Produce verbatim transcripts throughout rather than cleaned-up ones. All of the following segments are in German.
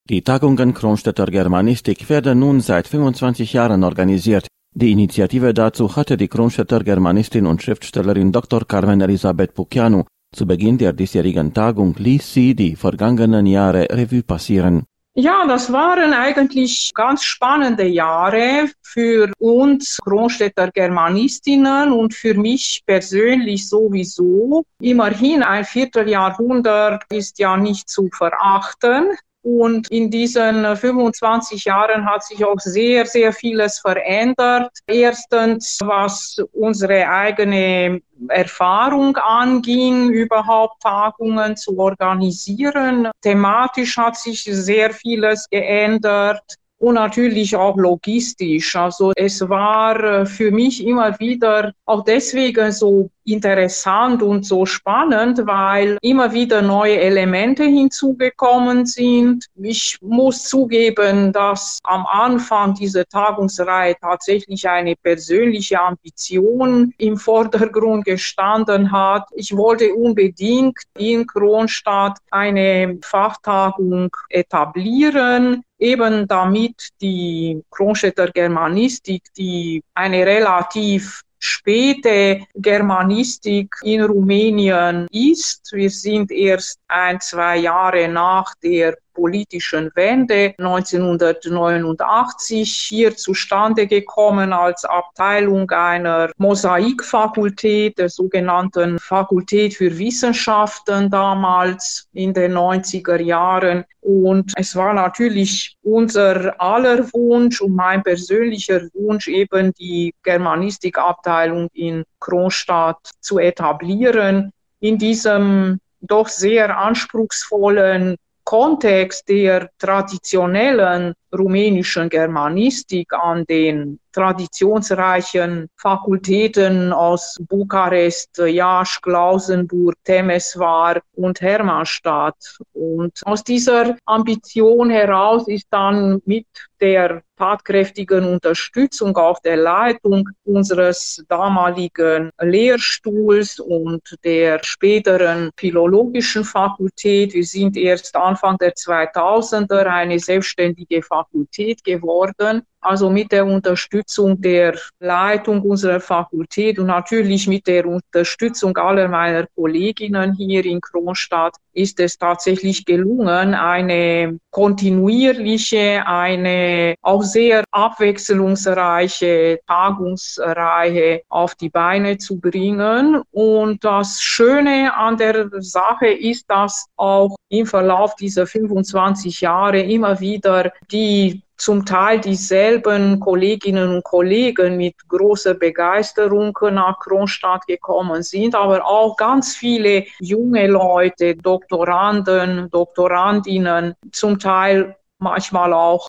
Die Tagungen Kronstedter Germanistik werden nun seit fünfundzwanzig Jahren organisiert. Die Initiative dazu hatte die Kronstedter Germanistin und Schriftstellerin Doktor Carmen Elisabeth Puceanu. Zu Beginn der diesjährigen Tagung ließ sie die vergangenen Jahre Revue passieren. Ja, das waren eigentlich ganz spannende Jahre für uns Kronstedter Germanistinnen und für mich persönlich sowieso. Immerhin ein Vierteljahrhundert ist ja nicht zu verachten. Und in diesen fünfundzwanzig Jahren hat sich auch sehr, sehr vieles verändert. Erstens, was unsere eigene Erfahrung anging, überhaupt Tagungen zu organisieren. Thematisch hat sich sehr vieles geändert. Und natürlich auch logistisch. Also es war für mich immer wieder auch deswegen so interessant und so spannend, weil immer wieder neue Elemente hinzugekommen sind. Ich muss zugeben, dass am Anfang dieser Tagungsreihe tatsächlich eine persönliche Ambition im Vordergrund gestanden hat. Ich wollte unbedingt in Kronstadt eine Fachtagung etablieren, eben damit die Kronstedter Germanistik, die eine relativ späte Germanistik in Rumänien ist. Wir sind erst ein, zwei Jahre nach der politischen Wende neunzehnhundertneunundachtzig hier zustande gekommen als Abteilung einer Mosaikfakultät, der sogenannten Fakultät für Wissenschaften damals in den neunziger Jahren. Und es war natürlich unser aller Wunsch und mein persönlicher Wunsch, eben die Germanistikabteilung in Kronstadt zu etablieren. In diesem doch sehr anspruchsvollen Kontext der traditionellen rumänischen Germanistik an den traditionsreichen Fakultäten aus Bukarest, Iași, Klausenburg, Temeswar und Hermannstadt. Und aus dieser Ambition heraus ist dann mit der tatkräftigen Unterstützung auch der Leitung unseres damaligen Lehrstuhls und der späteren philologischen Fakultät, wir sind erst Anfang der zweitausender eine selbstständige Fakultät geworden, also mit der Unterstützung der Leitung unserer Fakultät und natürlich mit der Unterstützung aller meiner Kolleginnen hier in Kronstadt ist es tatsächlich gelungen, eine kontinuierliche, eine auch sehr abwechslungsreiche Tagungsreihe auf die Beine zu bringen. Und das Schöne an der Sache ist, dass auch im Verlauf dieser fünfundzwanzig Jahre immer wieder die zum Teil dieselben Kolleginnen und Kollegen mit großer Begeisterung nach Kronstadt gekommen sind, aber auch ganz viele junge Leute, Doktoranden, Doktorandinnen, zum Teil manchmal auch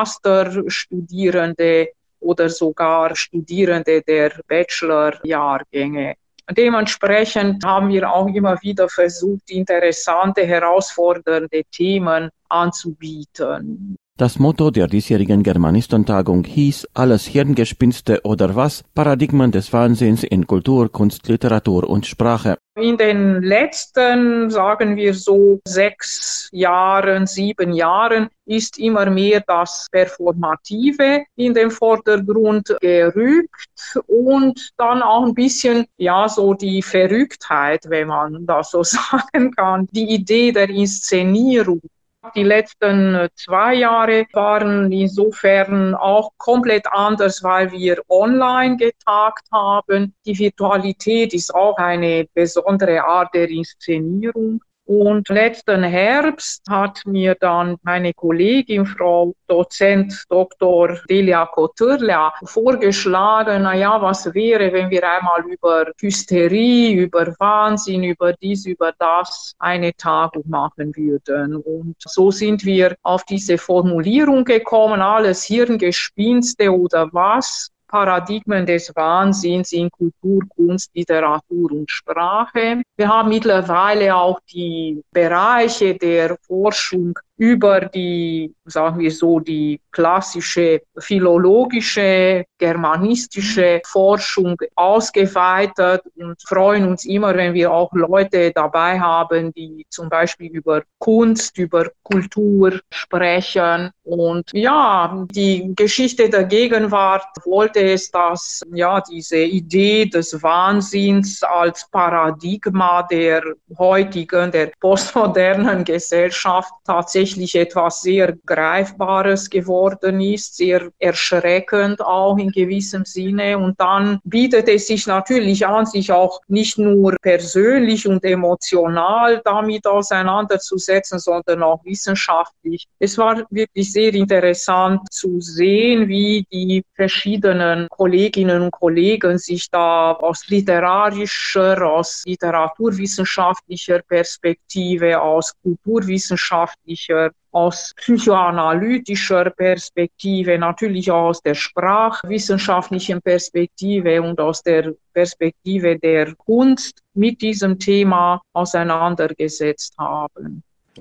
Masterstudierende oder sogar Studierende der Bachelorjahrgänge. Dementsprechend haben wir auch immer wieder versucht, interessante, herausfordernde Themen anzubieten. Das Motto der diesjährigen Germanistentagung hieß »Alles Hirngespinste oder was? Paradigmen des Wahnsinns in Kultur, Kunst, Literatur und Sprache«. In den letzten, sagen wir so, sechs Jahren, sieben Jahren ist immer mehr das Performative in den Vordergrund gerückt und dann auch ein bisschen, ja, so die Verrücktheit, wenn man das so sagen kann, die Idee der Inszenierung. Die letzten zwei Jahre waren insofern auch komplett anders, weil wir online getagt haben. Die Virtualität ist auch eine besondere Art der Inszenierung. Und letzten Herbst hat mir dann meine Kollegin, Frau Dozent Doktor Delia Coturlea, vorgeschlagen, na ja, was wäre, wenn wir einmal über Hysterie, über Wahnsinn, über dies, über das eine Tagung machen würden. Und so sind wir auf diese Formulierung gekommen, alles Hirngespinste oder was? Paradigmen des Wahnsinns in Kultur, Kunst, Literatur und Sprache. Wir haben mittlerweile auch die Bereiche der Forschung über die, sagen wir so, die klassische philologische, germanistische Forschung ausgeweitet und freuen uns immer, wenn wir auch Leute dabei haben, die zum Beispiel über Kunst, über Kultur sprechen. Und ja, die Geschichte der Gegenwart wollte es, dass ja diese Idee des Wahnsinns als Paradigma der heutigen, der postmodernen Gesellschaft tatsächlich etwas sehr Greifbares geworden ist, sehr erschreckend auch in gewissem Sinne. Und dann bietet es sich natürlich an, sich auch nicht nur persönlich und emotional damit auseinanderzusetzen, sondern auch wissenschaftlich. Es war wirklich sehr interessant zu sehen, wie die verschiedenen Kolleginnen und Kollegen sich da aus literarischer, aus literaturwissenschaftlicher Perspektive, aus kulturwissenschaftlicher, aus psychoanalytischer Perspektive, natürlich auch aus der sprachwissenschaftlichen Perspektive und aus der Perspektive der Kunst mit diesem Thema auseinandergesetzt haben.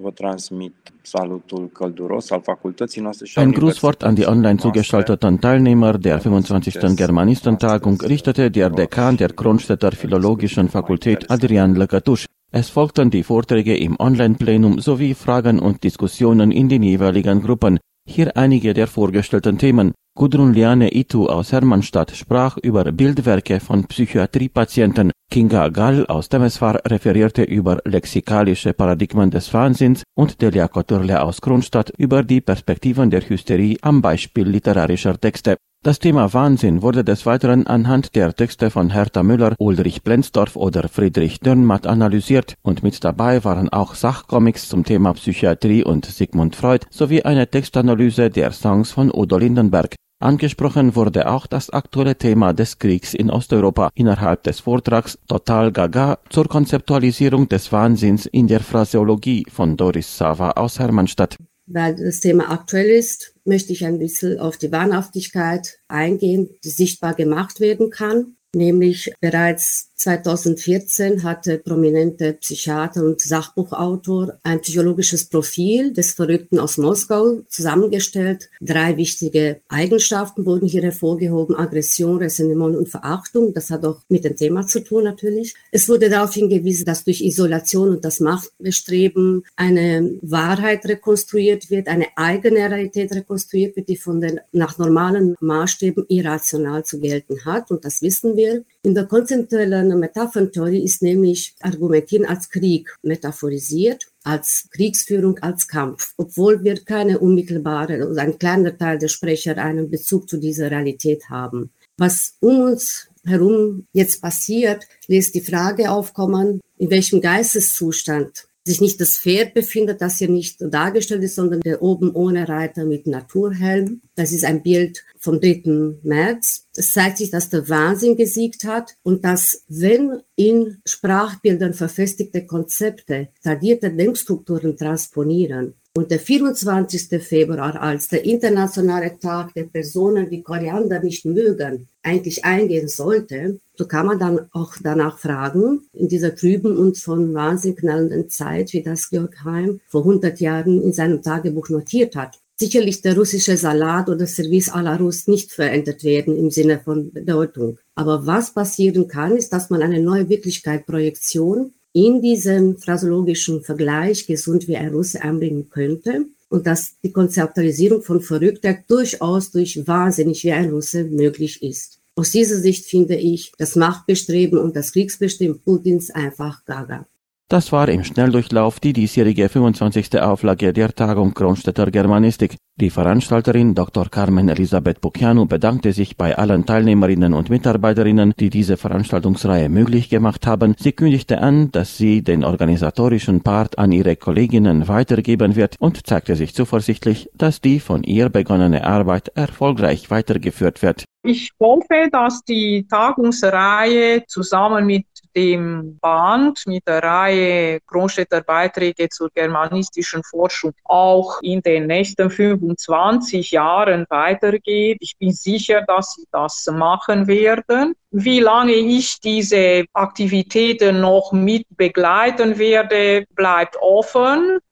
Ein Grußwort an die online zugeschalteten Teilnehmer der fünfundzwanzigsten Germanistentagung richtete der Dekan der Kronstädter Philologischen Fakultät Adrian Lăcătuș. Es folgten die Vorträge im Online-Plenum sowie Fragen und Diskussionen in den jeweiligen Gruppen. Hier einige der vorgestellten Themen. Gudrun Liane Itu aus Hermannstadt sprach über Bildwerke von Psychiatriepatienten. Kinga Gall aus Temesvar referierte über lexikalische Paradigmen des Wahnsinns und Delia Koturle aus Kronstadt über die Perspektiven der Hysterie am Beispiel literarischer Texte. Das Thema Wahnsinn wurde des Weiteren anhand der Texte von Hertha Müller, Ulrich Plenzdorf oder Friedrich Dürrenmatt analysiert und mit dabei waren auch Sachcomics zum Thema Psychiatrie und Sigmund Freud sowie eine Textanalyse der Songs von Udo Lindenberg. Angesprochen wurde auch das aktuelle Thema des Kriegs in Osteuropa innerhalb des Vortrags Total Gaga zur Konzeptualisierung des Wahnsinns in der Phraseologie von Doris Sava aus Hermannstadt. Weil das Thema aktuell ist, möchte ich ein bisschen auf die Wahnhaftigkeit eingehen, die sichtbar gemacht werden kann. Nämlich bereits zweitausendvierzehn hatte prominente Psychiater und Sachbuchautor ein psychologisches Profil des Verrückten aus Moskau zusammengestellt. Drei wichtige Eigenschaften wurden hier hervorgehoben: Aggression, Ressentiment und Verachtung. Das hat auch mit dem Thema zu tun natürlich. Es wurde darauf hingewiesen, dass durch Isolation und das Machtbestreben eine Wahrheit rekonstruiert wird, eine eigene Realität rekonstruiert wird, die von den nach normalen Maßstäben irrational zu gelten hat. Und das wissen wir. In der konzeptuellen Metapherntheorie ist nämlich Argumentieren als Krieg metaphorisiert, als Kriegsführung, als Kampf, obwohl wir keine unmittelbare oder ein kleiner Teil der Sprecher einen Bezug zu dieser Realität haben. Was um uns herum jetzt passiert, lässt die Frage aufkommen, in welchem Geisteszustand sich nicht das Pferd befindet, das hier nicht dargestellt ist, sondern der oben ohne Reiter mit Naturhelm. Das ist ein Bild vom dritten März. Es zeigt sich, dass der Wahnsinn gesiegt hat und dass, wenn in Sprachbildern verfestigte Konzepte tradierte Denkstrukturen transponieren und der vierundzwanzigsten Februar als der internationale Tag der Personen, die Koriander nicht mögen, eigentlich eingehen sollte, so kann man dann auch danach fragen, in dieser trüben und von Wahnsinn knallenden Zeit, wie das Georg Heim vor hundert Jahren in seinem Tagebuch notiert hat. Sicherlich der russische Salat oder Service à la Russe nicht verändert werden im Sinne von Bedeutung. Aber was passieren kann, ist, dass man eine neue Wirklichkeit-Projektion in diesem phraseologischen Vergleich gesund wie ein Russe einbringen könnte und dass die Konzeptualisierung von Verrücktheit durchaus durch wahnsinnig wie ein Russe möglich ist. Aus dieser Sicht finde ich das Machtbestreben und das Kriegsbestreben Putins einfach gaga. Das war im Schnelldurchlauf die diesjährige fünfundzwanzigste Auflage der Tagung Kronstädter Germanistik. Die Veranstalterin Doktor Carmen Elisabeth Puceanu bedankte sich bei allen Teilnehmerinnen und Mitarbeiterinnen, die diese Veranstaltungsreihe möglich gemacht haben. Sie kündigte an, dass sie den organisatorischen Part an ihre Kolleginnen weitergeben wird und zeigte sich zuversichtlich, dass die von ihr begonnene Arbeit erfolgreich weitergeführt wird. Ich hoffe, dass die Tagungsreihe zusammen mit dem Band, mit der Reihe Kronstädter Beiträge zur germanistischen Forschung auch in den nächsten fünfundzwanzig Jahren weitergeht. Ich bin sicher, dass sie das machen werden. Wie lange ich diese Aktivitäten noch mit begleiten werde, bleibt offen.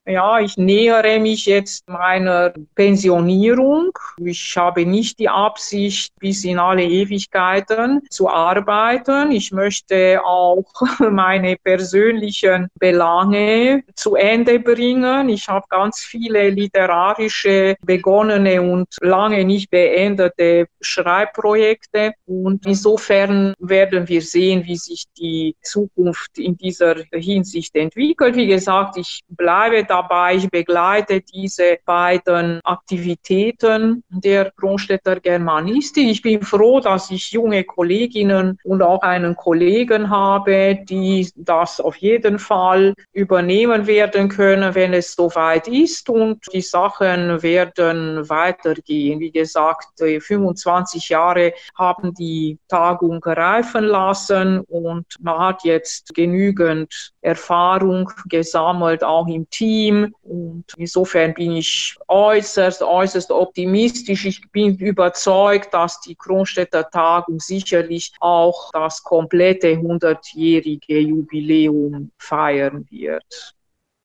Ja, ich nähere mich jetzt meiner Pensionierung. Ich habe nicht die Absicht, bis in alle Ewigkeiten zu arbeiten. Ich möchte auch meine persönlichen Belange zu Ende bringen. Ich habe ganz viele literarische, begonnene und lange nicht beendete Schreibprojekte. Und insofern werden wir sehen, wie sich die Zukunft in dieser Hinsicht entwickelt. Wie gesagt, ich bleibe dabei, ich begleite diese beiden Aktivitäten der Kronstädter Germanistik. Ich bin froh, dass ich junge Kolleginnen und auch einen Kollegen habe, die das auf jeden Fall übernehmen werden können, wenn es soweit ist, und die Sachen werden weitergehen. Wie gesagt, fünfundzwanzig Jahre haben die Tagung reifen lassen und man hat jetzt genügend Erfahrung gesammelt, auch im Team. Und insofern bin ich äußerst, äußerst optimistisch. Ich bin überzeugt, dass die Kronstädter Tagung sicherlich auch das komplette hundertjährige Jubiläum feiern wird.